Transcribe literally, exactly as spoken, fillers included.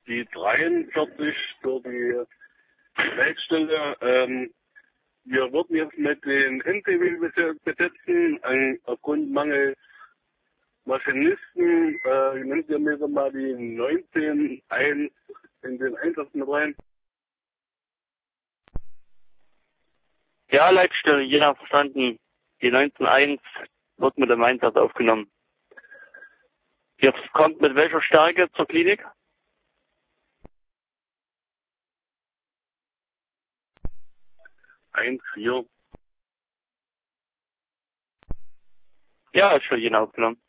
die dreiundvierzig für die Leitstelle. Ähm, wir würden jetzt mit den N P W besetzen, ein, aufgrund Mangel Maschinisten. Äh, nimmt ihr mir mal die neunzehn eins in den Einsatz mit rein? Ja, Leitstelle, jeder verstanden. Die neunzehn eins wird mit dem Einsatz aufgenommen. Ihr kommt mit welcher Stärke zur Klinik? eins vier. Ja, ist schon jeder aufgenommen.